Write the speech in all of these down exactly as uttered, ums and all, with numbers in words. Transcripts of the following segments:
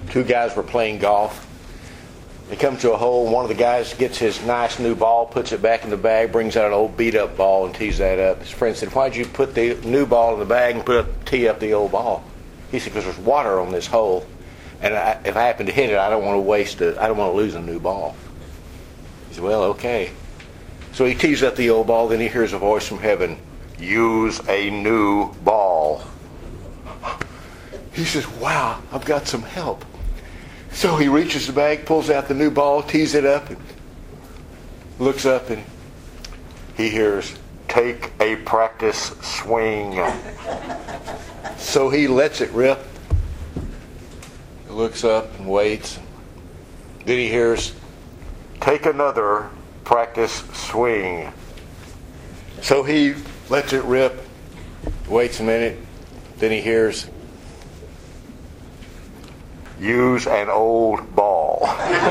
Two guys were playing golf. They come to a hole. One of the guys gets his nice new ball, puts it back in the bag, brings out an old beat-up ball and tees that up. His friend said, "Why'd you put the new ball in the bag and put up, tee up the old ball?" He said, "Because there's water on this hole, and I, if I happen to hit it, I don't want to waste it. I don't want to lose a new ball." He said, "Well, okay." So he tees up the old ball. Then he hears a voice from heaven, "Use a new ball." He says, "Wow, I've got some help." So he reaches the bag, pulls out the new ball, tees it up, and looks up, and he hears, "Take a practice swing." So he lets it rip. He looks up and waits. Then he hears, "Take another practice swing." So he lets it rip, waits a minute. Then he hears, "Use an old ball."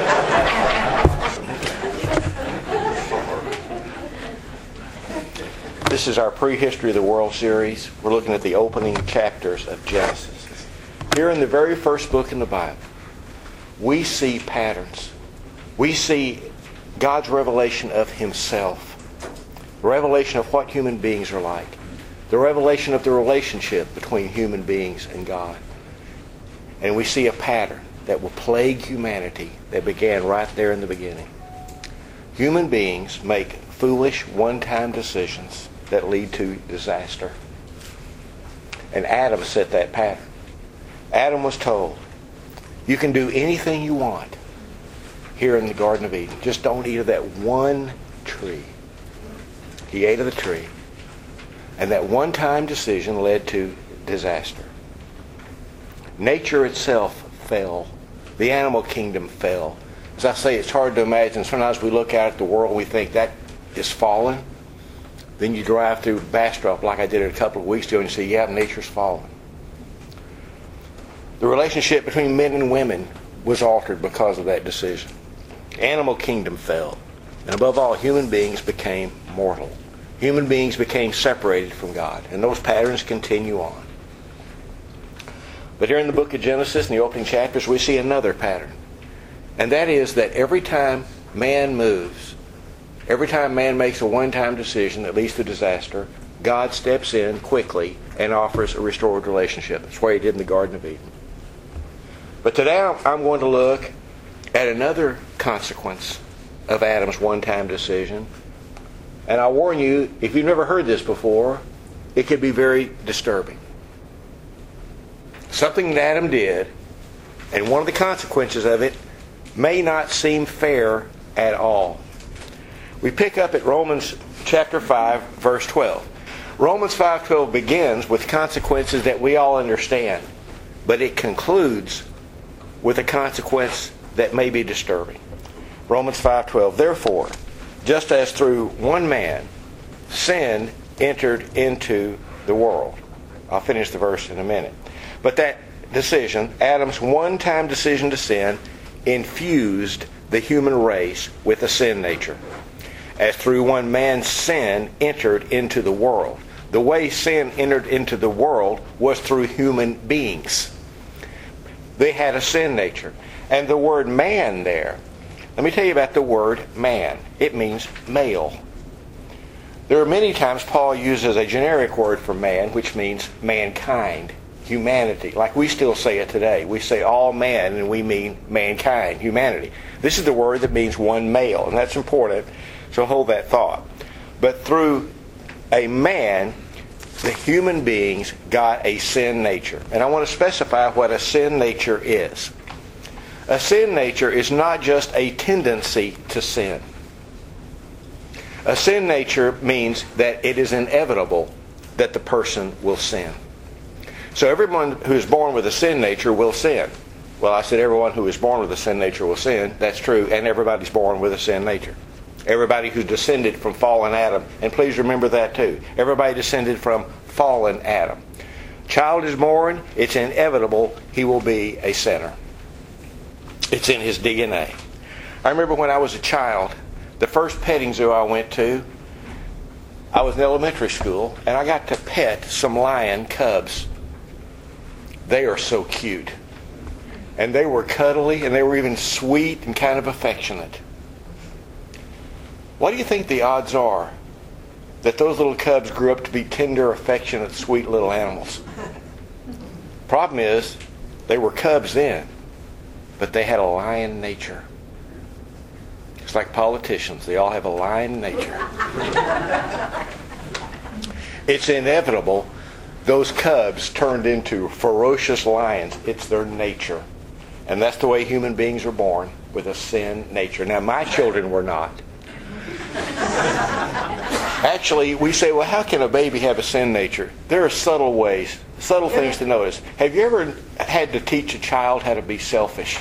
This is our Prehistory of the World series. We're looking at the opening chapters of Genesis. Here in the very first book in the Bible, we see patterns. We see God's revelation of Himself, the revelation of what human beings are like, the revelation of the relationship between human beings and God. And we see a pattern that will plague humanity that began right there in the beginning. Human beings make foolish, one-time decisions that lead to disaster. And Adam set that pattern. Adam was told, "You can do anything you want here in the Garden of Eden. Just don't eat of that one tree." He ate of the tree. And that one-time decision led to disaster. Nature itself fell. The animal kingdom fell. As I say, it's hard to imagine. Sometimes we look out at the world and we think that is fallen. Then you drive through Bastrop like I did a couple of weeks ago and you say, yeah, nature's fallen. The relationship between men and women was altered because of that decision. Animal kingdom fell. And above all, human beings became mortal. Human beings became separated from God. And those patterns continue on. But here in the book of Genesis, in the opening chapters, we see another pattern. And that is that every time man moves, every time man makes a one-time decision that leads to disaster, God steps in quickly and offers a restored relationship. That's what He did in the Garden of Eden. But today I'm going to look at another consequence of Adam's one-time decision. And I'll warn you, if you've never heard this before, it could be very disturbing. Something that Adam did, and one of the consequences of it, may not seem fair at all. We pick up at Romans chapter five, verse twelve. Romans five twelve begins with consequences that we all understand, but it concludes with a consequence that may be disturbing. Romans five twelve, therefore, just as through one man sin entered into the world. I'll finish the verse in a minute. But that decision, Adam's one-time decision to sin, infused the human race with a sin nature. As through one man's sin entered into the world. The way sin entered into the world was through human beings. They had a sin nature. And the word man there, let me tell you about the word man. It means male. There are many times Paul uses a generic word for man, which means mankind, humanity. Like we still say it today. We say all man, and we mean mankind, humanity. This is the word that means one male, and that's important, so hold that thought. But through a man, the human beings got a sin nature. And I want to specify what a sin nature is. A sin nature is not just a tendency to sin. A sin nature means that it is inevitable that the person will sin. So everyone who is born with a sin nature will sin. Well, I said everyone who is born with a sin nature will sin. That's true. And everybody's born with a sin nature. Everybody who's descended from fallen Adam. And please remember that too. Everybody descended from fallen Adam. Child is born. It's inevitable he will be a sinner. It's in his D N A. I remember when I was a child, the first petting zoo I went to, I was in elementary school, and I got to pet some lion cubs. They are so cute. And they were cuddly, and they were even sweet and kind of affectionate. What do you think the odds are that those little cubs grew up to be tender, affectionate, sweet little animals? Problem is, they were cubs then, but they had a lion nature. It's like politicians. They all have a lion nature. It's inevitable those cubs turned into ferocious lions. It's their nature. And that's the way human beings are born, with a sin nature. Now, my children were not. Actually, we say, well, how can a baby have a sin nature? There are subtle ways, subtle things to notice. Have you ever had to teach a child how to be selfish?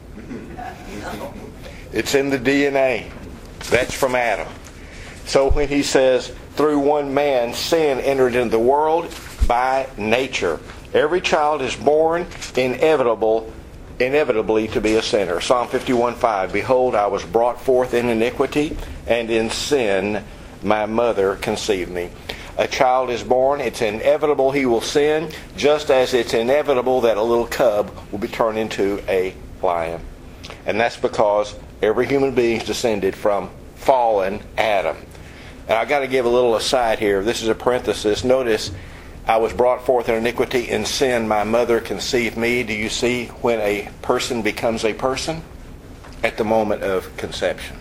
It's in the D N A. That's from Adam. So when he says, through one man, sin entered into the world by nature. Every child is born inevitable, inevitably to be a sinner. Psalm fifty-one five, behold, I was brought forth in iniquity, and in sin my mother conceived me. A child is born, it's inevitable he will sin, just as it's inevitable that a little cub will be turned into a lion. And that's because every human being is descended from fallen Adam. And I've got to give a little aside here. This is a parenthesis. Notice, I was brought forth in iniquity, in sin my mother conceived me. Do you see when a person becomes a person? At the moment of conception.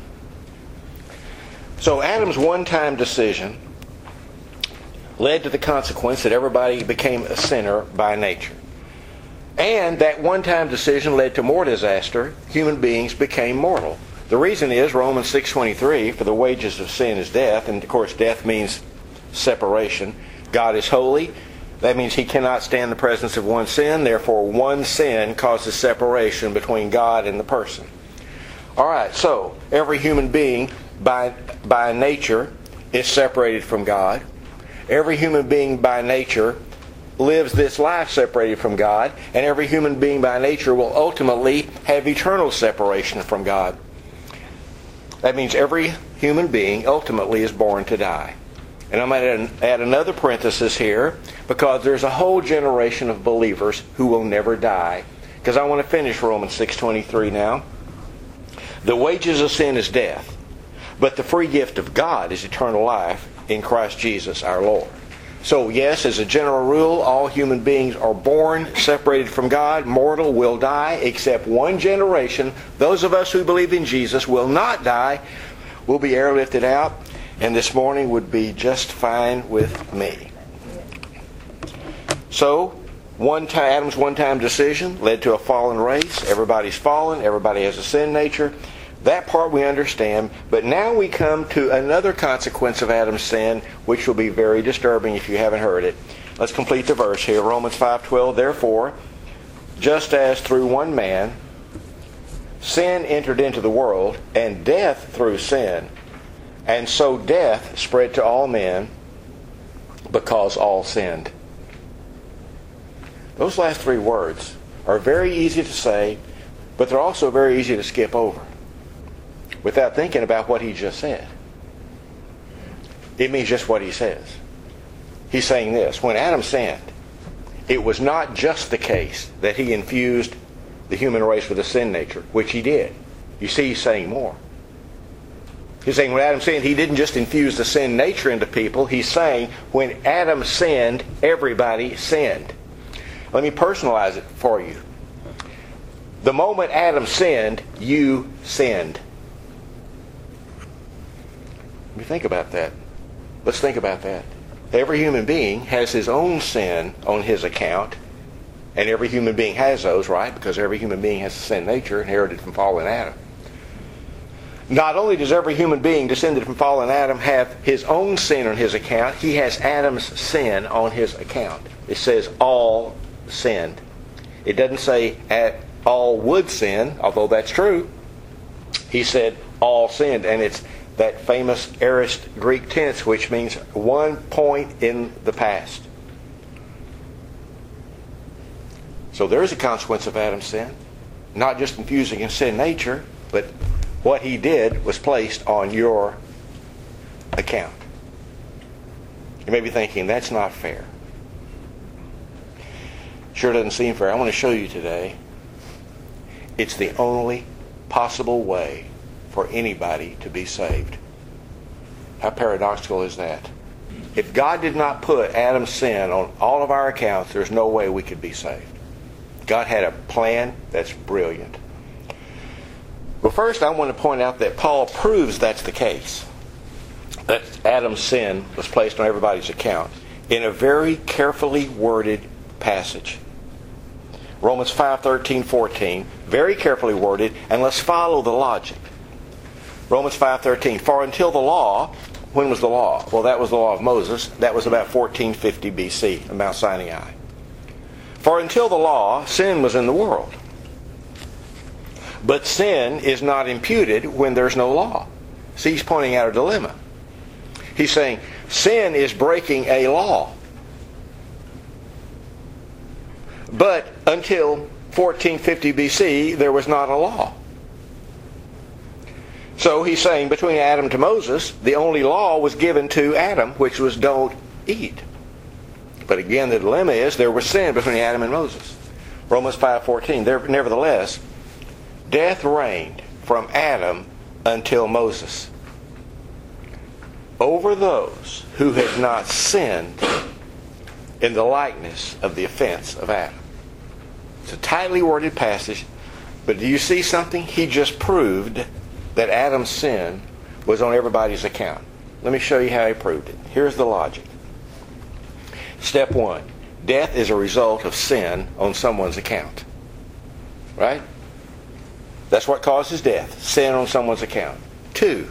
So Adam's one-time decision led to the consequence that everybody became a sinner by nature. And that one-time decision led to more disaster. Human beings became mortal. The reason is Romans six twenty-three, for the wages of sin is death. And of course death means separation. God is holy. That means He cannot stand the presence of one sin. Therefore, one sin causes separation between God and the person. All right, so every human being by, by nature is separated from God. Every human being by nature lives this life separated from God. And every human being by nature will ultimately have eternal separation from God. That means every human being ultimately is born to die. And I'm going to add another parenthesis here, because there's a whole generation of believers who will never die. Because I want to finish Romans six twenty-three now. The wages of sin is death, but the free gift of God is eternal life in Christ Jesus our Lord. So yes, as a general rule, all human beings are born separated from God, mortal, will die, except one generation. Those of us who believe in Jesus will not die, will be airlifted out, and this morning would be just fine with me. So, one time, Adam's one-time decision led to a fallen race. Everybody's fallen. Everybody has a sin nature. That part we understand. But now we come to another consequence of Adam's sin, which will be very disturbing if you haven't heard it. Let's complete the verse here. Romans five twelve. Therefore, just as through one man sin entered into the world, and death through sin, and so death spread to all men because all sinned. Those last three words are very easy to say, but they're also very easy to skip over without thinking about what he just said. It means just what he says. He's saying this: when Adam sinned, it was not just the case that he infused the human race with a sin nature, which he did. You see, he's saying more. He's saying when Adam sinned, he didn't just infuse the sin nature into people. He's saying when Adam sinned, everybody sinned. Let me personalize it for you. The moment Adam sinned, you sinned. Let me think about that. Let's think about that. Every human being has his own sin on his account. And every human being has those, right? Because every human being has a sin nature inherited from fallen Adam. Not only does every human being descended from fallen Adam have his own sin on his account, he has Adam's sin on his account. It says all sinned. It doesn't say at all would sin, although that's true. He said all sinned, and it's that famous aorist Greek tense, which means one point in the past. So there is a consequence of Adam's sin. Not just infusing his sin nature, but what he did was placed on your account. You may be thinking, that's not fair. Sure doesn't seem fair. I want to show you today It's the only possible way for anybody to be saved. How paradoxical is that? If God did not put Adam's sin on all of our accounts, there's no way we could be saved. God had a plan that's brilliant. Well, first I want to point out that Paul proves that's the case. That Adam's sin was placed on everybody's account in a very carefully worded passage. Romans five, thirteen, fourteen, very carefully worded, and let's follow the logic. Romans five, thirteen, for until the law, when was the law? Well, that was the law of Moses. That was about fourteen fifty B C, at Mount Sinai. For until the law, sin was in the world. But sin is not imputed when there's no law. See, he's pointing out a dilemma. He's saying sin is breaking a law. But until fourteen fifty B C, there was not a law. So he's saying between Adam to Moses, the only law was given to Adam, which was don't eat. But again, the dilemma is there was sin between Adam and Moses. Romans five fourteen, nevertheless, death reigned from Adam until Moses over those who had not sinned in the likeness of the offense of Adam. It's a tightly worded passage, but do you see something? He just proved that Adam's sin was on everybody's account. Let me show you how he proved it. Here's the logic. Step one, death is a result of sin on someone's account. Right? That's what causes death, sin on someone's account. Two,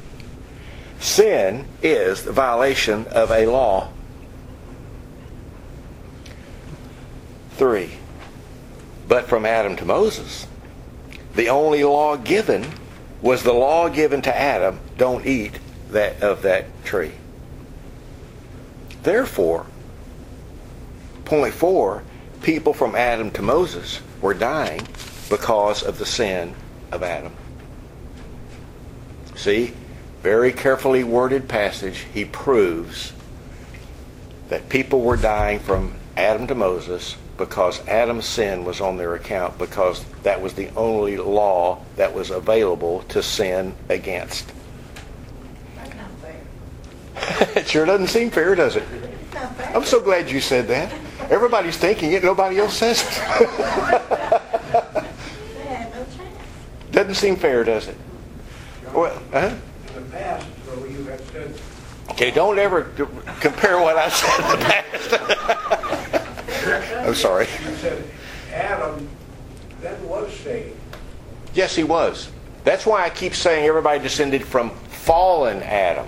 sin is the violation of a law. Three, but from Adam to Moses, the only law given was the law given to Adam, don't eat that of that tree. Therefore, point four, people from Adam to Moses were dying because of the sin of Adam. See, very carefully worded passage. He proves that people were dying from Adam to Moses because Adam's sin was on their account, because that was the only law that was available to sin against. That's not fair. It sure doesn't seem fair, does it? It's not fair. I'm so glad you said that. Everybody's thinking it, nobody else says it. They had no chance. Doesn't seem fair, does it? Well, uh-huh. In the past, though, you have said, Okay, don't ever compare what I said in the past. I'm sorry. you said Adam then was saved. Yes, he was. That's why I keep saying everybody descended from fallen Adam.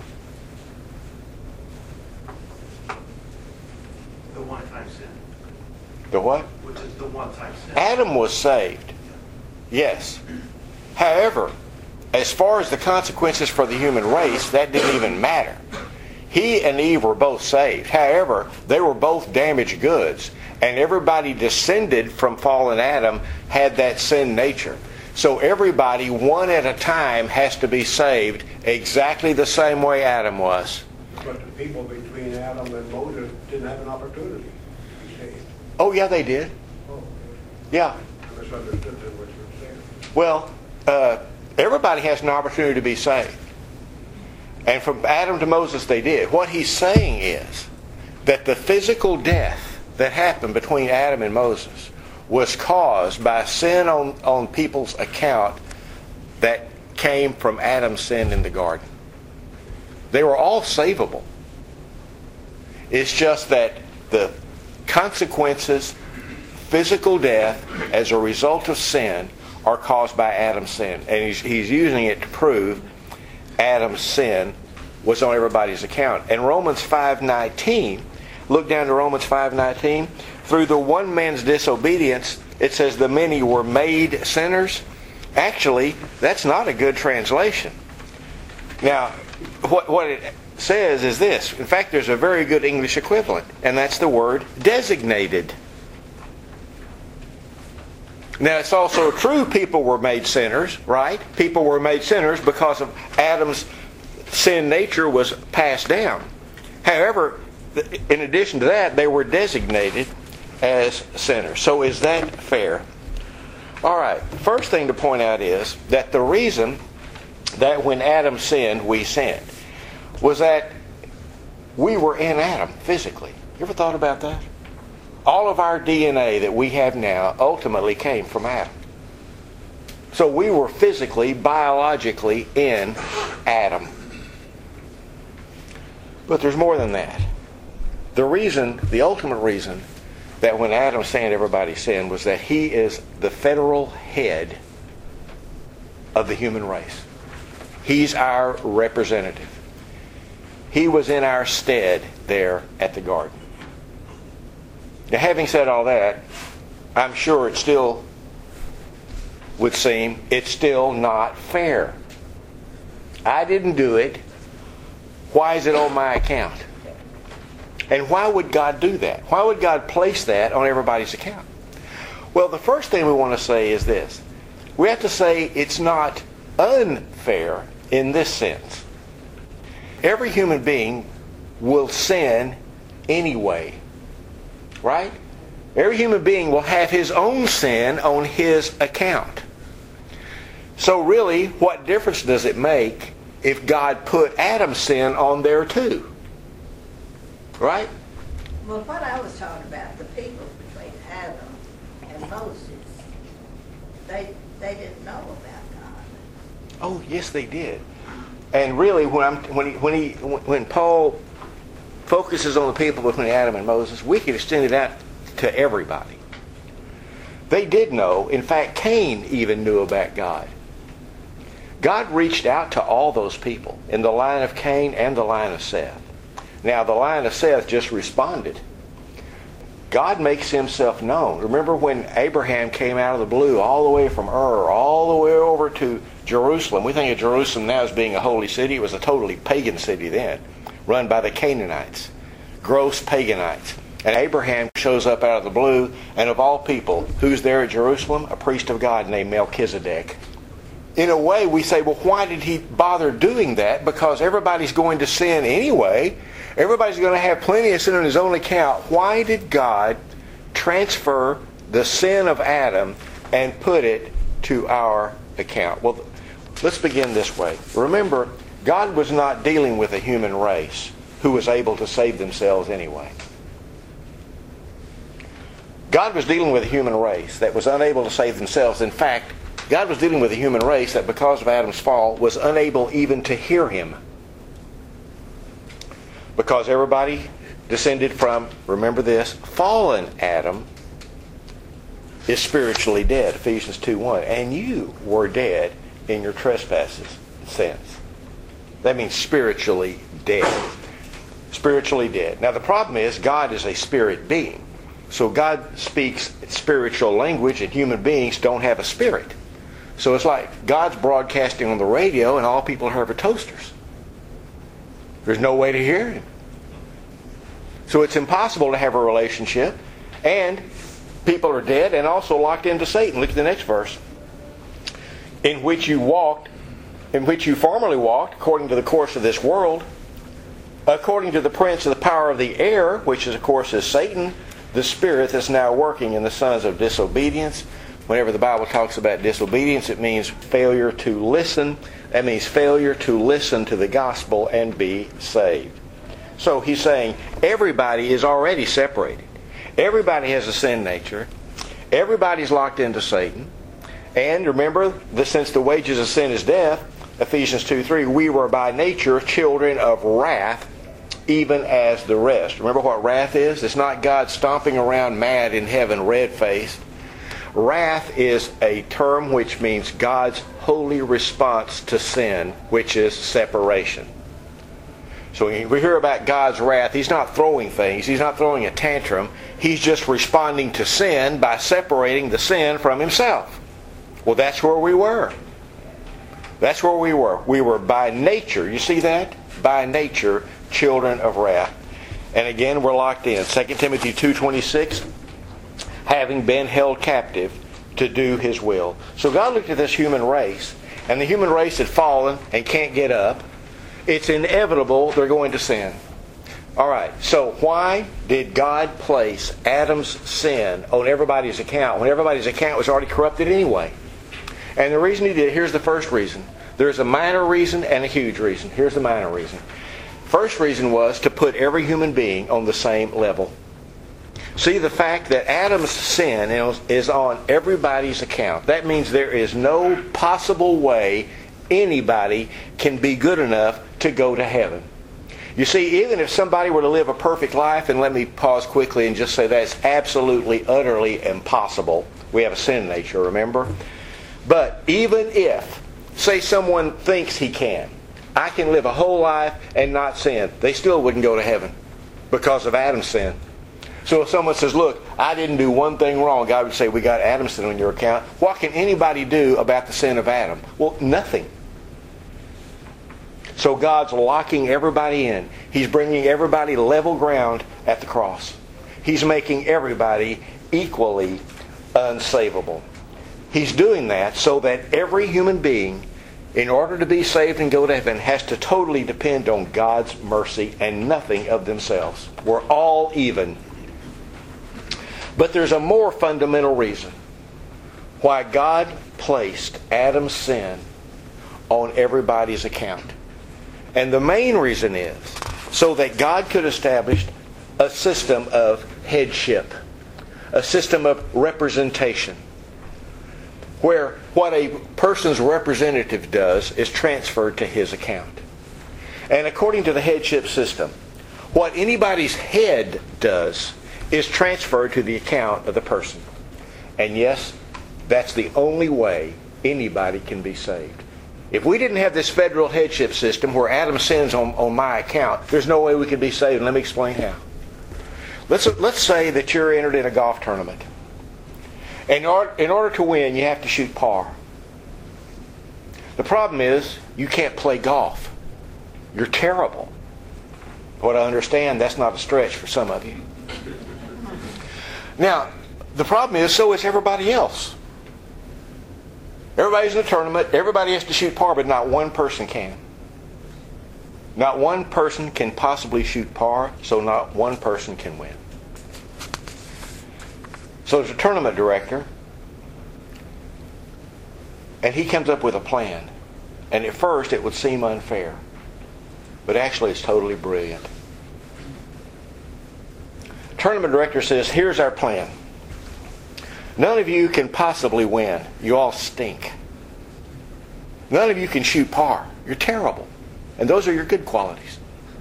The one-time sin, The what? which is the one-time sin. Adam was saved. Yes. However, as far as the consequences for the human race, that didn't even matter. He and Eve were both saved. However, they were both damaged goods. And everybody descended from fallen Adam had that sin nature. So everybody, one at a time, has to be saved exactly the same way Adam was. But the people between Adam and Moses didn't have an opportunity to be saved. Oh, yeah, they did. Oh, Yeah. I misunderstood then what you were saying. Well, uh, everybody has an opportunity to be saved. And from Adam to Moses they did. What he's saying is that the physical death that happened between Adam and Moses was caused by sin on, on people's account that came from Adam's sin in the garden. They were all savable. It's just that the consequences, physical death as a result of sin, are caused by Adam's sin. And he's, he's using it to prove Adam's sin was on everybody's account. And Romans five nineteen, look down to Romans five nineteen. Through the one man's disobedience, it says the many were made sinners. Actually, that's not a good translation. Now, what, what it says is this. In fact, there's a very good English equivalent, and that's the word designated. Now, it's also true people were made sinners, right? People were made sinners because of Adam's sin nature was passed down. However, in addition to that, they were designated as sinners. So is that fair? All right. First thing to point out is that the reason that when Adam sinned, we sinned, was that we were in Adam physically. You ever thought about that? All of our D N A that we have now ultimately came from Adam. So we were physically, biologically in Adam. But there's more than that. The reason, the ultimate reason that when Adam sinned, everybody sinned, was that he is the federal head of the human race. He's our representative. He was in our stead there at the garden. Now, having said all that, I'm sure it still would seem it's still not fair. I didn't do it. Why is it on my account? And why would God do that? Why would God place that on everybody's account? Well, the first thing we want to say is this. We have to say it's not unfair in this sense. Every human being will sin anyway. Right? Every human being will have his own sin on his account. So really, what difference does it make if God put Adam's sin on there too? Right? Well, what I was talking about, the people between Adam and Moses, they they didn't know about God. Oh, yes, they did. And really, when I'm when he, when he when Paul focuses on the people between Adam and Moses, we can extend it out to everybody. They did know. In fact, Cain even knew about God. God reached out to all those people in the line of Cain and the line of Seth. Now, the line of Seth just responded. God makes himself known. Remember when Abraham came out of the blue all the way from Ur, all the way over to Jerusalem. We think of Jerusalem now as being a holy city. It was a totally pagan city then, run by the Canaanites, gross paganites. And Abraham shows up out of the blue, and of all people, who's there at Jerusalem? A priest of God named Melchizedek. In a way, we say, well, why did he bother doing that? Because everybody's going to sin anyway. Everybody's going to have plenty of sin on his own account. Why did God transfer the sin of Adam and put it to our account? Well, let's begin this way. Remember, God was not dealing with a human race who was able to save themselves anyway. God was dealing with a human race that was unable to save themselves. In fact, God was dealing with a human race that because of Adam's fall was unable even to hear him. Because everybody descended from, remember this, fallen Adam is spiritually dead. Ephesians two one. And you were dead in your trespasses and sins. That means spiritually dead. Spiritually dead. Now the problem is God is a spirit being. So God speaks spiritual language and human beings don't have a spirit. So it's like God's broadcasting on the radio and all people hear are toasters. There's no way to hear him. So it's impossible to have a relationship, and people are dead and also locked into Satan. Look at the next verse. In which you walked, in which you formerly walked, according to the course of this world, according to the prince of the power of the air, which is, of course is Satan, the spirit that's now working in the sons of disobedience. Whenever the Bible talks about disobedience, it means failure to listen. That means failure to listen to the gospel and be saved. So he's saying everybody is already separated. Everybody has a sin nature. Everybody's locked into Satan. And remember that since the wages of sin is death, Ephesians two three, we were by nature children of wrath, even as the rest. Remember what wrath is? It's not God stomping around mad in heaven, red-faced. Wrath is a term which means God's holy response to sin, which is separation. So when we hear about God's wrath, He's not throwing things. He's not throwing a tantrum. He's just responding to sin by separating the sin from Himself. Well, that's where we were. That's where we were. We were by nature, you see that? By nature, children of wrath. And again, we're locked in. Second Timothy two twenty-six, having been held captive to do His will. So God looked at this human race, and the human race had fallen and can't get up. It's inevitable they're going to sin. All right, so why did God place Adam's sin on everybody's account when everybody's account was already corrupted anyway? And the reason he did, here's the first reason. There's a minor reason and a huge reason. Here's the minor reason. First reason was to put every human being on the same level. See, the fact that Adam's sin is on everybody's account, that means there is no possible way anybody can be good enough to go to heaven. You see, even if somebody were to live a perfect life, and let me pause quickly and just say that's absolutely, utterly impossible. We have a sin nature, remember? But even if, say someone thinks he can, I can live a whole life and not sin, they still wouldn't go to heaven because of Adam's sin. So if someone says, look, I didn't do one thing wrong, God would say, we got Adam's sin on your account. What can anybody do about the sin of Adam? Well, nothing. So God's locking everybody in. He's bringing everybody level ground at the cross. He's making everybody equally unsavable. He's doing that so that every human being, in order to be saved and go to heaven, has to totally depend on God's mercy and nothing of themselves. We're all even. But there's a more fundamental reason why God placed Adam's sin on everybody's account. And the main reason is so that God could establish a system of headship, a system of representation, where what a person's representative does is transferred to his account. And according to the headship system, what anybody's head does is transferred to the account of the person. And yes, that's the only way anybody can be saved. If we didn't have this federal headship system where Adam sins on, on my account, there's no way we could be saved. And let me explain how. Let's, let's say that you're entered in a golf tournament. In order, in order to win, you have to shoot par. The problem is, you can't play golf. You're terrible. What I understand, that's not a stretch for some of you. Now, the problem is, so is everybody else. Everybody's in a tournament, everybody has to shoot par, but not one person can. Not one person can possibly shoot par, so not one person can win. So there's a tournament director, and he comes up with a plan. And at first it would seem unfair, but actually it's totally brilliant. Tournament director says, here's our plan. None of you can possibly win. You all stink. None of you can shoot par. You're terrible. And those are your good qualities.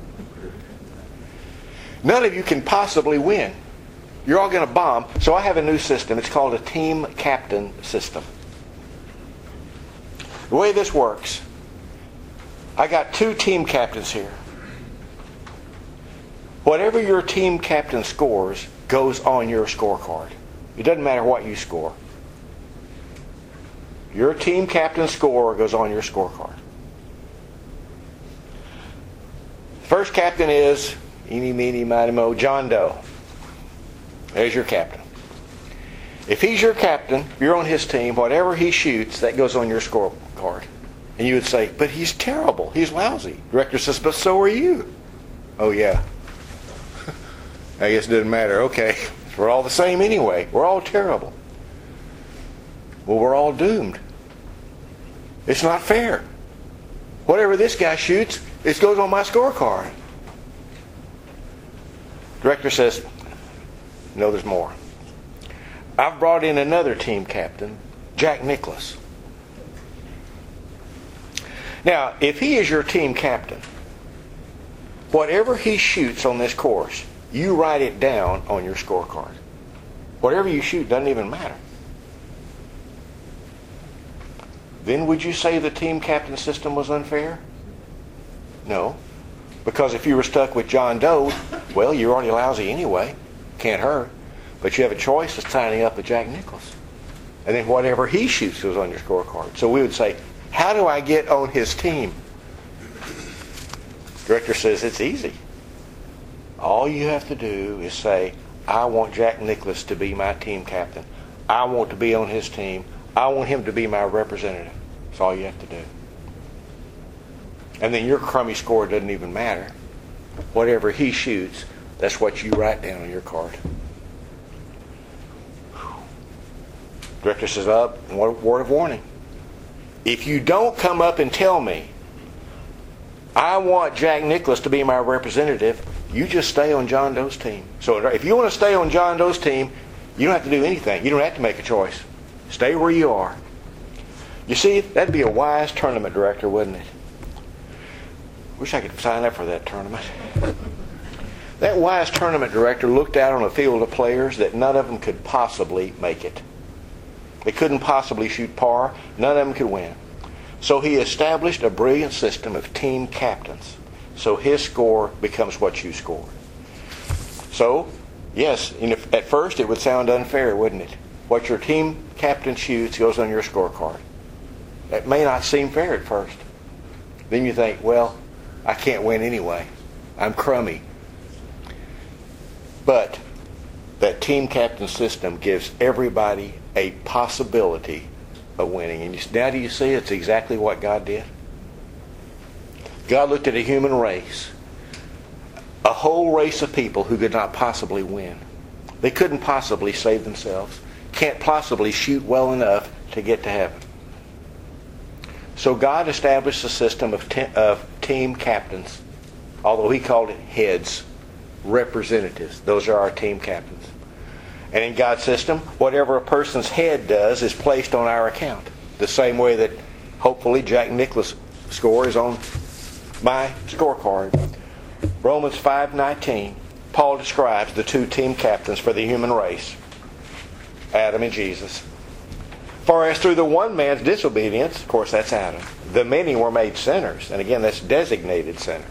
None of you can possibly win. You're all going to bomb. So I have a new system. It's called a team captain system. The way this works, I got two team captains here. Whatever your team captain scores goes on your scorecard. It doesn't matter what you score. Your team captain score goes on your scorecard. First captain is, eeny, meeny, miny, mo, John Doe. There's your captain. If he's your captain, you're on his team, whatever he shoots, that goes on your scorecard. And you would say, but he's terrible. He's lousy. Director says, but so are you. Oh, yeah. I guess it doesn't matter. Okay. We're all the same anyway. We're all terrible. Well, we're all doomed. It's not fair. Whatever this guy shoots, it goes on my scorecard. Director says, no, there's more. I've brought in another team captain, Jack Nicklaus. Now, if he is your team captain, whatever he shoots on this course, you write it down on your scorecard. Whatever you shoot doesn't even matter. Then would you say the team captain system was unfair? No. Because if you were stuck with John Doe, well, you're already lousy anyway. Can't hurt. But you have a choice of signing up with Jack Nicklaus. And then whatever he shoots goes on your scorecard. So we would say, how do I get on his team? Director says, it's easy. All you have to do is say, I want Jack Nicklaus to be my team captain. I want to be on his team. I want him to be my representative. That's all you have to do. And then your crummy score doesn't even matter whatever he shoots, that's what you write down on your card. Director says, up, uh, word of warning. If you don't come up and tell me, I want Jack Nicklaus to be my representative, you just stay on John Doe's team. So if you want to stay on John Doe's team, you don't have to do anything. You don't have to make a choice. Stay where you are. You see, that'd be a wise tournament director, wouldn't it? Wish I could sign up for that tournament. That wise tournament director looked out on a field of players that none of them could possibly make it. They couldn't possibly shoot par. None of them could win. So he established a brilliant system of team captains. So his score becomes what you scored. So, yes, you know, at first it would sound unfair, wouldn't it? What your team captain shoots goes on your scorecard. That may not seem fair at first. Then you think, well, I can't win anyway. I'm crummy. But that team captain system gives everybody a possibility of winning. And you, now do you see it's exactly what God did? God looked at a human race, a whole race of people who could not possibly win. They couldn't possibly save themselves, can't possibly shoot well enough to get to heaven. So God established a system of, te- of team captains, although he called it heads, representatives. Those are our team captains. And in God's system, whatever a person's head does is placed on our account. The same way that hopefully Jack Nicklaus' score is on my scorecard. Romans five nineteen, Paul describes the two team captains for the human race, Adam and Jesus. For as through the one man's disobedience, of course that's Adam, the many were made sinners. And again, that's designated sinners.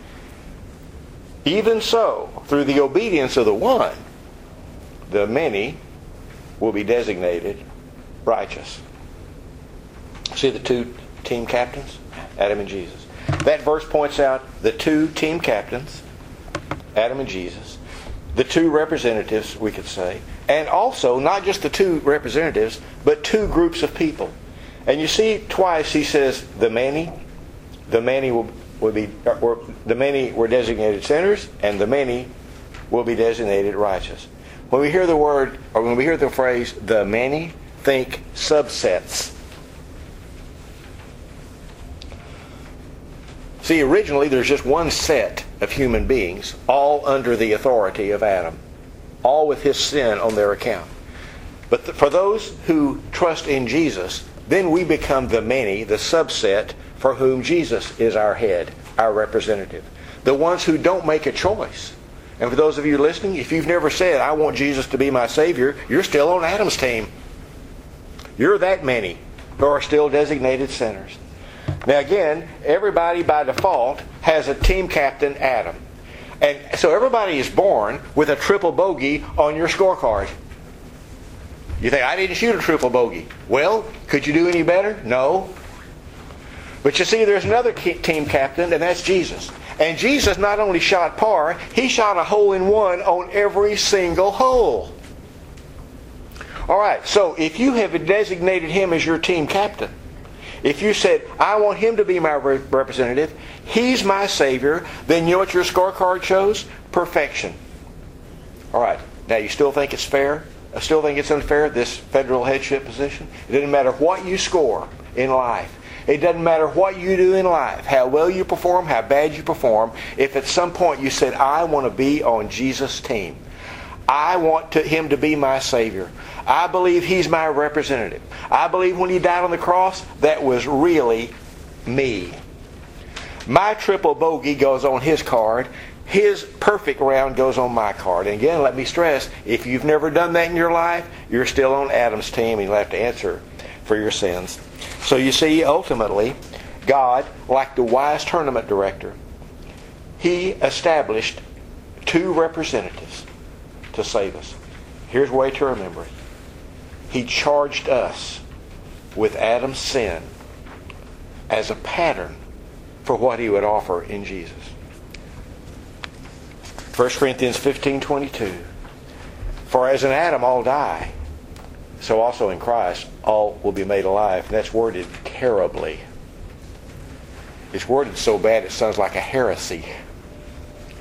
Even so, through the obedience of the one, the many will be designated righteous. See the two team captains? Adam and Jesus. That verse points out the two team captains, Adam and Jesus, the two representatives, we could say, and also not just the two representatives, but two groups of people. And you see twice he says the many, the many will, will be, or the many were designated sinners, and the many will be designated righteous. When we hear the word, or when we hear the phrase the many, think subsets. See, originally there's just one set of human beings, all under the authority of Adam, all with his sin on their account. But the, for those who trust in Jesus, then we become the many, the subset for whom Jesus is our head, our representative. The ones who don't make a choice. And for those of you listening, if you've never said, I want Jesus to be my Savior, you're still on Adam's team. You're that many who are still designated sinners. Now again, everybody by default has a team captain, Adam. And so everybody is born with a triple bogey on your scorecard. You think, I didn't shoot a triple bogey. Well, could you do any better? No. But you see, there's another team captain, and that's Jesus. And Jesus not only shot par, he shot a hole in one on every single hole. All right, so if you have designated him as your team captain, if you said, I want him to be my re- representative, he's my Savior, then you know what your scorecard shows? Perfection. All right, now you still think it's fair? I still think it's unfair, this federal headship position? It doesn't matter what you score in life. It doesn't matter what you do in life, how well you perform, how bad you perform. If at some point you said, I want to be on Jesus' team. I want to, him to be my Savior. I believe he's my representative. I believe when he died on the cross, that was really me. My triple bogey goes on his card. His perfect round goes on my card. And again, let me stress, if you've never done that in your life, you're still on Adam's team and you'll have to answer for your sins. So you see, ultimately, God, like the wise tournament director, he established two representatives to save us. Here's a way to remember it. He charged us with Adam's sin as a pattern for what he would offer in Jesus. First Corinthians fifteen twenty-two. For as in Adam all die, so also in Christ all will be made alive. And that's worded terribly. It's worded so bad it sounds like a heresy.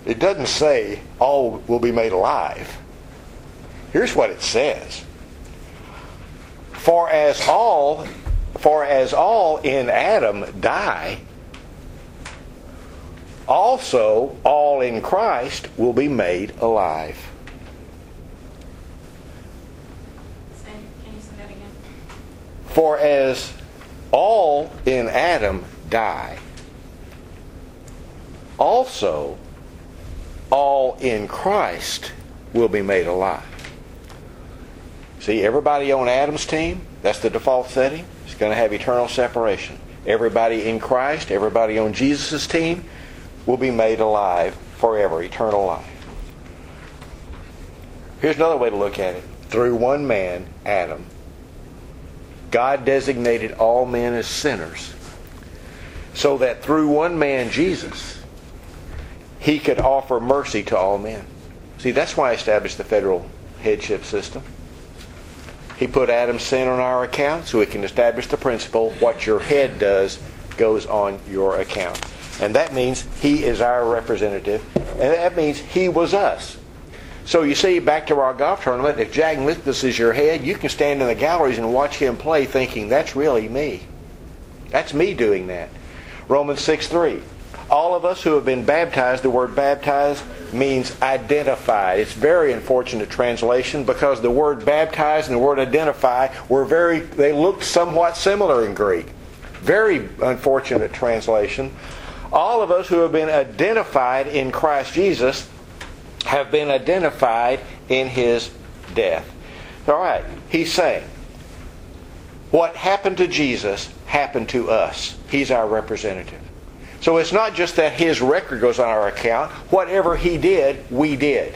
It doesn't say all will be made alive. Here's what it says. For as all, for as all in Adam die, also all in Christ will be made alive. Say, can you say that again? For as all in Adam die, also all in Christ will be made alive. See, everybody on Adam's team, that's the default setting, is going to have eternal separation. Everybody in Christ, everybody on Jesus' team, will be made alive forever, eternal life. Here's another way to look at it. Through one man, Adam, God designated all men as sinners, so that through one man, Jesus, He could offer mercy to all men. See, that's why He established the federal headship system. He put Adam's sin on our account so He can establish the principle, what your head does goes on your account. And that means He is our representative, and that means He was us. So you see, back to our golf tournament, if Jack Nicklaus is your head, you can stand in the galleries and watch him play thinking, that's really me. That's me doing that. Romans six three. All of us who have been baptized, the word baptized means identified. It's a very unfortunate translation because the word baptized and the word identify were very, they looked somewhat similar in Greek. Very unfortunate translation. All of us who have been identified in Christ Jesus have been identified in His death. All right, He's saying, what happened to Jesus happened to us. He's our representative. So it's not just that His record goes on our account. Whatever He did, we did.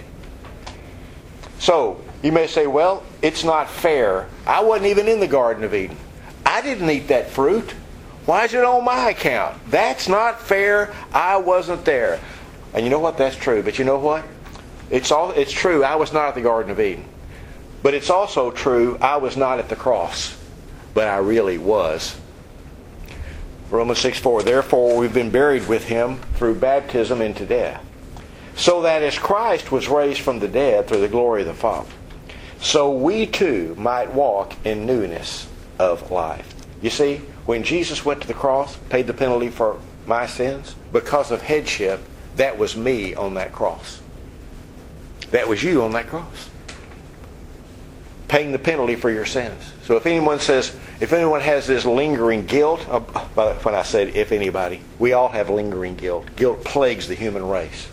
So, you may say, well, it's not fair. I wasn't even in the Garden of Eden. I didn't eat that fruit. Why is it on my account? That's not fair. I wasn't there. And you know what? That's true. But you know what? It's all, it's true. I was not at the Garden of Eden. But it's also true. I was not at the cross. But I really was. Romans six four. Therefore we've been buried with Him through baptism into death, so that as Christ was raised from the dead through the glory of the Father, so we too might walk in newness of life. You see, when Jesus went to the cross, paid the penalty for my sins, because of headship, that was me on that cross. That was you on that cross. Paying the penalty for your sins. So if anyone says, if anyone has this lingering guilt, when I said if anybody, we all have lingering guilt. Guilt plagues the human race.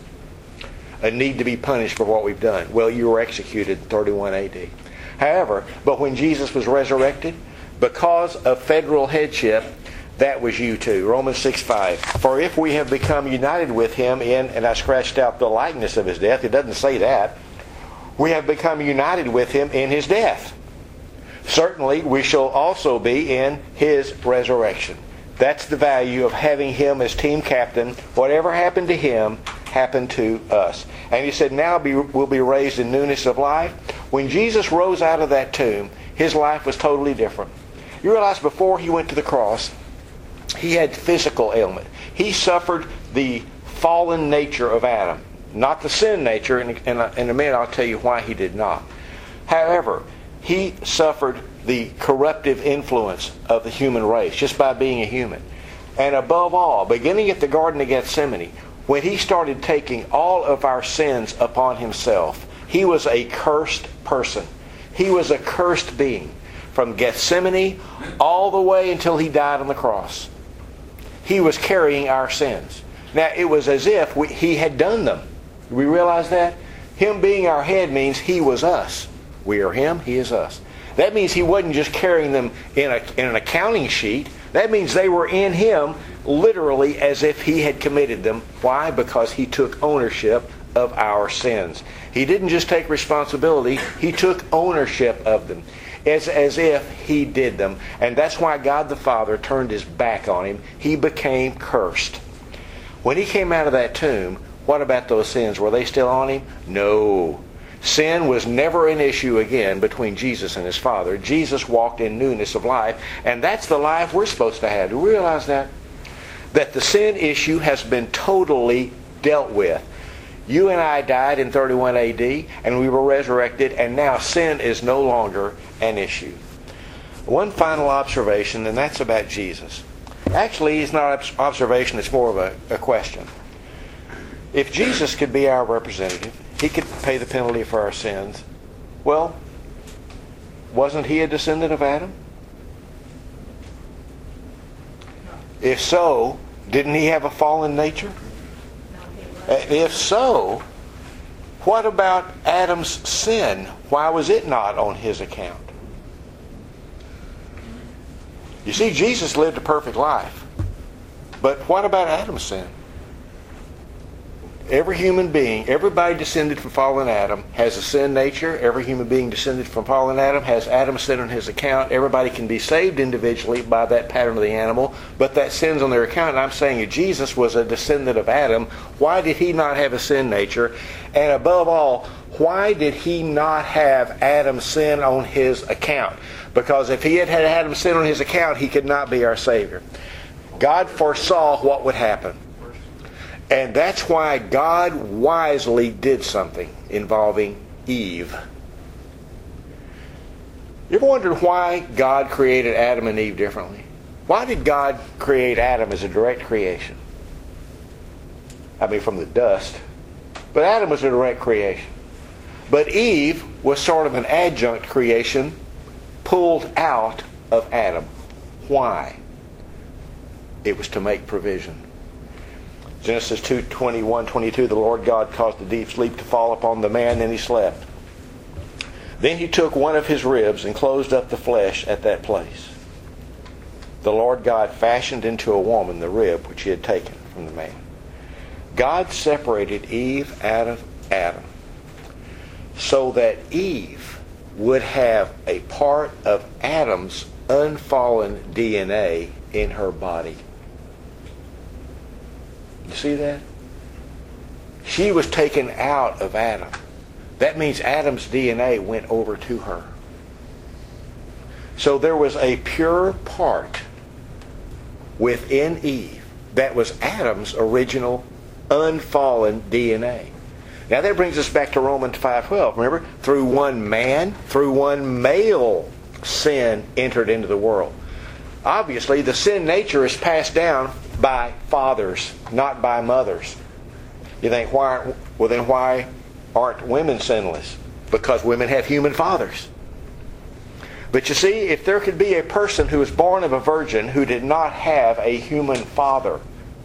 A need to be punished for what we've done. Well, you were executed in thirty-one A D. However, but when Jesus was resurrected, because of federal headship, that was you too. Romans six five. For if we have become united with Him in, and I scratched out the likeness of His death, it doesn't say that. We have become united with Him in His death. Certainly, we shall also be in His resurrection. That's the value of having Him as team captain. Whatever happened to Him, happened to us. And He said, now be, we'll be raised in newness of life. When Jesus rose out of that tomb, His life was totally different. You realize before He went to the cross, He had physical ailment. He suffered the fallen nature of Adam. Not the sin nature, and in a, in a minute I'll tell you why He did not. However, He suffered the corruptive influence of the human race just by being a human. And above all, beginning at the Garden of Gethsemane, when He started taking all of our sins upon Himself, He was a cursed person. He was a cursed being. From Gethsemane all the way until He died on the cross. He was carrying our sins. Now, it was as if we, He had done them. Do we realize that? Him being our head means He was us. We are Him, He is us. That means He wasn't just carrying them in, a, in an accounting sheet. That means they were in Him literally as if He had committed them. Why? Because He took ownership of our sins. He didn't just take responsibility, He took ownership of them. As, as if He did them. And that's why God the Father turned His back on Him. He became cursed. When He came out of that tomb, what about those sins? Were they still on Him? No. Sin was never an issue again between Jesus and His Father. Jesus walked in newness of life, and that's the life we're supposed to have. Do you realize that? That the sin issue has been totally dealt with. You and I died in thirty-one A D, and we were resurrected, and now sin is no longer an issue. One final observation, and that's about Jesus. Actually, it's not an observation, it's more of a, a question. If Jesus could be our representative, he could pay the penalty for our sins, well, wasn't he a descendant of Adam? If so, didn't he have a fallen nature? If so, what about Adam's sin? Why was it not on his account? You see, Jesus lived a perfect life. But what about Adam's sin? Every human being, everybody descended from fallen Adam has a sin nature. Every human being descended from fallen Adam has Adam's sin on his account. Everybody can be saved individually by that pattern of the animal, but that sin's on their account. And I'm saying if Jesus was a descendant of Adam, why did he not have a sin nature? And above all, why did he not have Adam's sin on his account? Because if he had had Adam's sin on his account, he could not be our Savior. God foresaw what would happen. And that's why God wisely did something involving Eve. You ever wondered why God created Adam and Eve differently? Why did God create Adam as a direct creation? I mean, from the dust. But Adam was a direct creation. But Eve was sort of an adjunct creation pulled out of Adam. Why? It was to make provision. Genesis two, twenty-one, twenty-two, the Lord God caused a deep sleep to fall upon the man, and he slept. Then he took one of his ribs and closed up the flesh at that place. The Lord God fashioned into a woman the rib which he had taken from the man. God separated Eve out of Adam so that Eve would have a part of Adam's unfallen D N A in her body. You see that? She was taken out of Adam. That means Adam's D N A went over to her. So there was a pure part within Eve that was Adam's original unfallen D N A. Now that brings us back to Romans five twelve. Remember? Through one man, through one male, sin entered into the world. Obviously, the sin nature is passed down by fathers, not by mothers. You think, why aren't, well then why aren't women sinless? Because women have human fathers. But you see, if there could be a person who was born of a virgin who did not have a human father,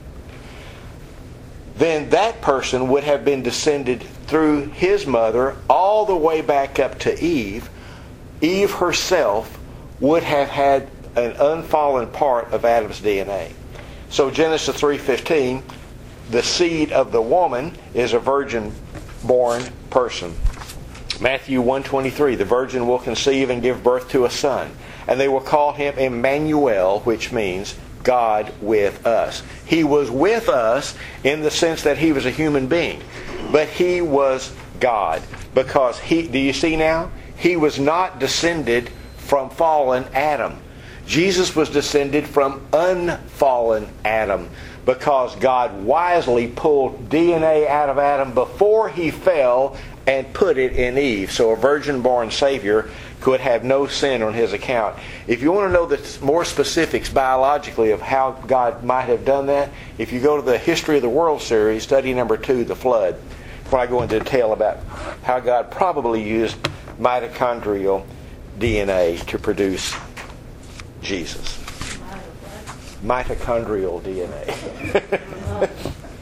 then that person would have been descended through his mother all the way back up to Eve. Eve herself would have had an unfallen part of Adam's D N A. So Genesis three fifteen, the seed of the woman is a virgin-born person. Matthew one twenty-three, the virgin will conceive and give birth to a son, and they will call him Emmanuel, which means God with us. He was with us in the sense that he was a human being, but he was God. Because he, do you see now? He was not descended from fallen Adam. Jesus was descended from unfallen Adam, because God wisely pulled D N A out of Adam before he fell and put it in Eve. So a virgin-born Savior could have no sin on his account. If you want to know the more specifics biologically of how God might have done that, if you go to the History of the World series, study number two, The Flood, where I go into detail about how God probably used mitochondrial D N A to produce Jesus. Mitochondrial D N A.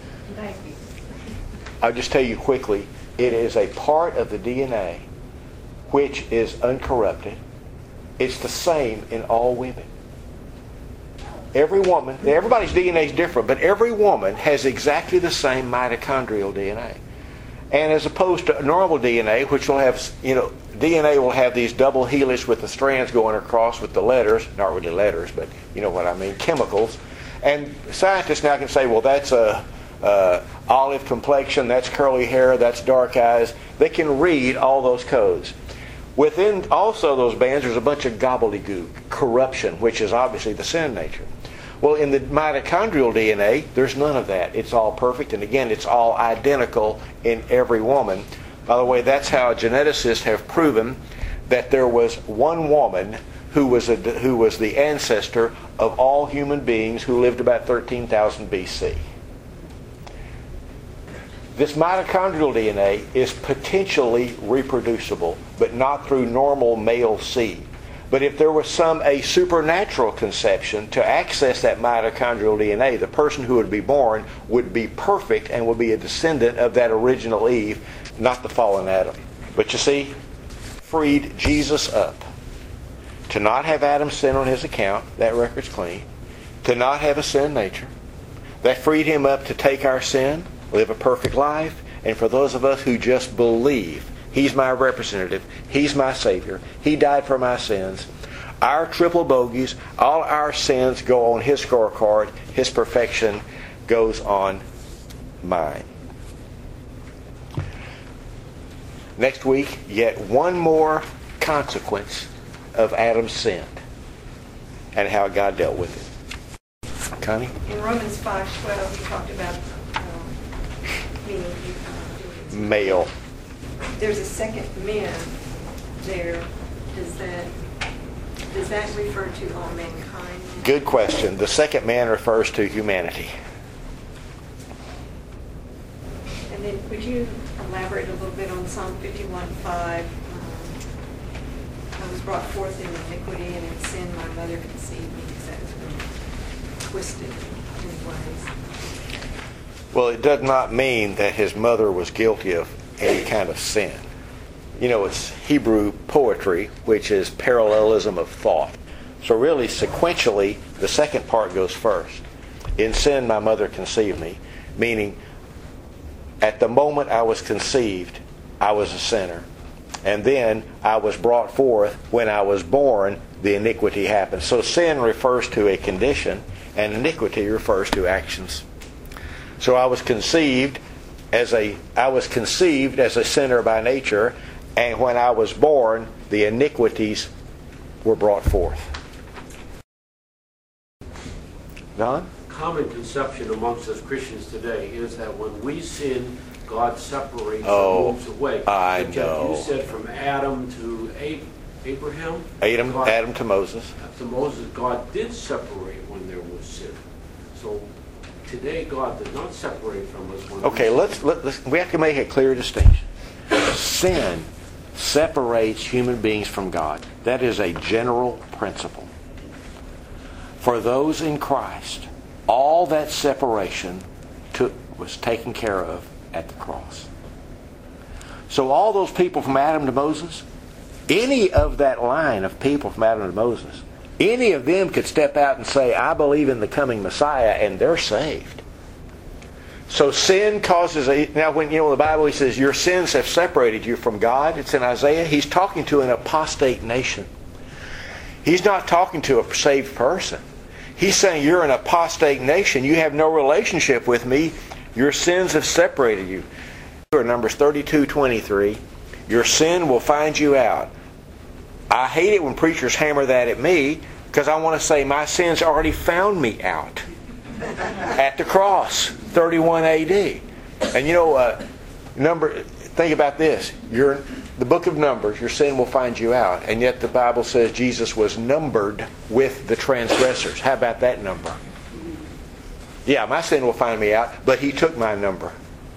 I'll just tell you quickly, it is a part of the D N A which is uncorrupted. It's the same in all women. Every woman, everybody's D N A is different, but every woman has exactly the same mitochondrial D N A. And as opposed to normal D N A, which will have, you know, D N A will have these double helix with the strands going across with the letters, not really letters, but you know what I mean, chemicals. And scientists now can say, well, that's a uh, olive complexion, that's curly hair, that's dark eyes. They can read all those codes. Within also those bands, there's a bunch of gobbledygook, corruption, which is obviously the sin nature. Well, in the mitochondrial D N A, there's none of that. It's all perfect, and again, it's all identical in every woman. By the way, that's how geneticists have proven that there was one woman who was a, who was the ancestor of all human beings who lived about thirteen thousand B C. This mitochondrial D N A is potentially reproducible, but not through normal male seed. But if there was some a supernatural conception to access that mitochondrial D N A, the person who would be born would be perfect and would be a descendant of that original Eve, not the fallen Adam. But you see, freed Jesus up to not have Adam's sin on his account. That record's clean. To not have a sin nature. That freed him up to take our sin, live a perfect life, and for those of us who just believe, He's my representative, He's my Savior, He died for my sins, our triple bogeys, all our sins go on His scorecard, His perfection goes on mine. Next week, yet one more consequence of Adam's sin and how God dealt with it. Connie? In Romans five twelve, he talked about um, meaning uh, Male. There's a second men there. Does that does that refer to all mankind? Good question. The second man refers to humanity. And then would you elaborate a little bit on Psalm fifty-one five? Um, I was brought forth in iniquity, and in sin my mother conceived me. Because that has been twisted in ways. Well, it does not mean that his mother was guilty of any kind of sin. You know, it's Hebrew poetry, which is parallelism of thought. So really, sequentially, the second part goes first. In sin my mother conceived me, meaning at the moment I was conceived, I was a sinner. And then I was brought forth. When I was born, the iniquity happened. So sin refers to a condition, and iniquity refers to actions. So I was conceived as a I was conceived as a sinner by nature, and when I was born, the iniquities were brought forth. Don? Common conception amongst us Christians today is that when we sin, God separates Oh, and moves away. I But yet know. You said from Adam to Ab- Abraham? Adam, God, Adam to Moses. to Moses, God did separate when there was sin. So today, God did not separate from us when Okay, we let's, let, let's we have to make a clear distinction. Sin separates human beings from God. That is a general principle. For those in Christ, all that separation took, was taken care of at the cross. So all those people from Adam to Moses, any of that line of people from Adam to Moses, any of them could step out and say, I believe in the coming Messiah, and they're saved. So sin causes a... Now, when you know the Bible, he says, your sins have separated you from God. It's in Isaiah. He's talking to an apostate nation. He's not talking to a saved person. He's saying, you're an apostate nation. You have no relationship with me. Your sins have separated you. Numbers thirty-two twenty-three. Your sin will find you out. I hate it when preachers hammer that at me, because I want to say my sins already found me out at the cross, thirty-one A D. And you know, uh, number. Think about this. You're the book of Numbers. Your sin will find you out, and yet the Bible says Jesus was numbered with the transgressors. How about that number? Yeah, my sin will find me out, but He took my number.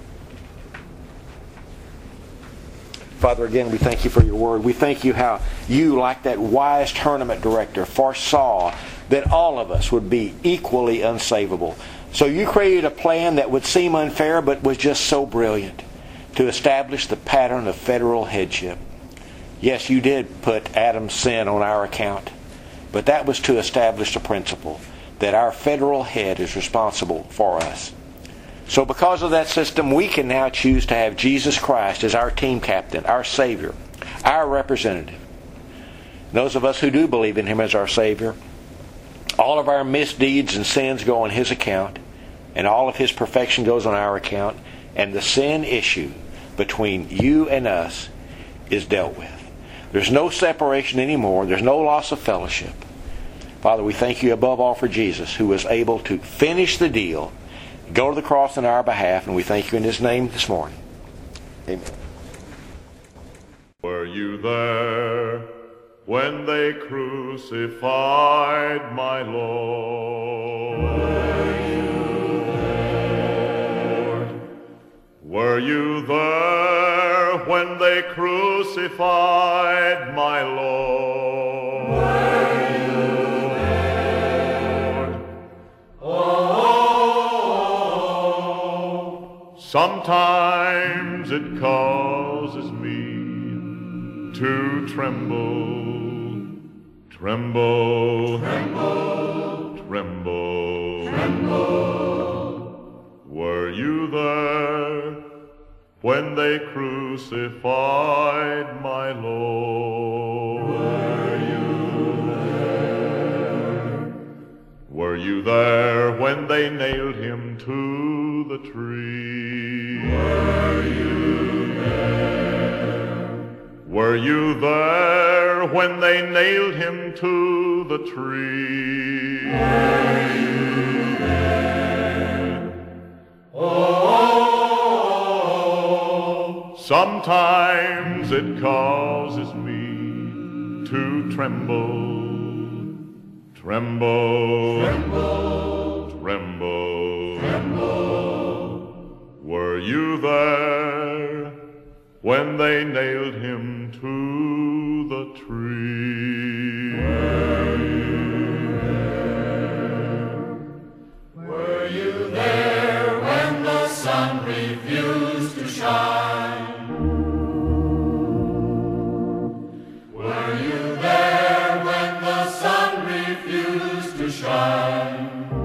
Father, again, we thank You for Your Word. We thank You how You, like that wise tournament director, foresaw that all of us would be equally unsavable. So You created a plan that would seem unfair, but was just so brilliant to establish the pattern of federal headship. Yes, You did put Adam's sin on our account, but that was to establish the principle that our federal head is responsible for us. So because of that system, we can now choose to have Jesus Christ as our team captain, our Savior, our representative. Those of us who do believe in Him as our Savior, all of our misdeeds and sins go on His account, and all of His perfection goes on our account, and the sin issue between You and us is dealt with. There's no separation anymore. There's no loss of fellowship. Father, we thank you above all for Jesus, who was able to finish the deal, go to the cross on our behalf, and we thank you in his name this morning. Amen. Were you there when they crucified my Lord? Were you there? Were you there when they crucified my Lord? Were you there? Oh, sometimes it causes me to tremble, tremble, tremble, tremble, tremble. Were you there when they crucified my Lord? Were you there? Were you there when they nailed him to the tree? Were you there? Were you there when they nailed him to the tree? Were you there? Oh, sometimes it causes me to tremble, tremble, tremble, tremble, tremble. Were you there when they nailed him to the tree? Were you there? Were you there when the sun refused to shine? Were you there when the sun refused to shine?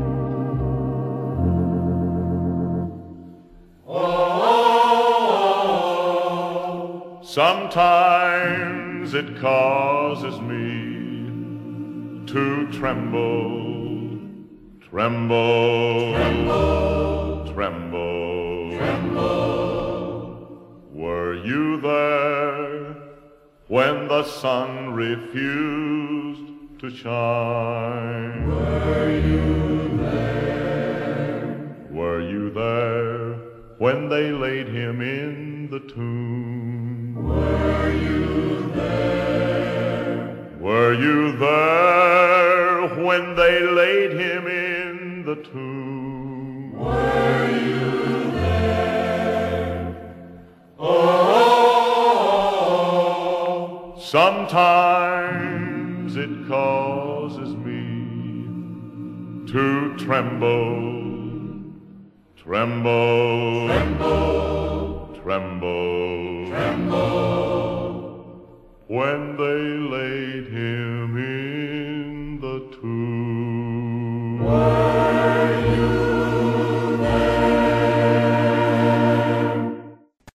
Sometimes it causes me to tremble, tremble, tremble, tremble, tremble. Were you there when the sun refused to shine? Were you there? Were you there when they laid him in the tomb? Were you there? Were you there when they laid him in the tomb? Were you there? Oh, sometimes it causes me to tremble, tremble, tremble, tremble, tremble, when they laid him in the tomb.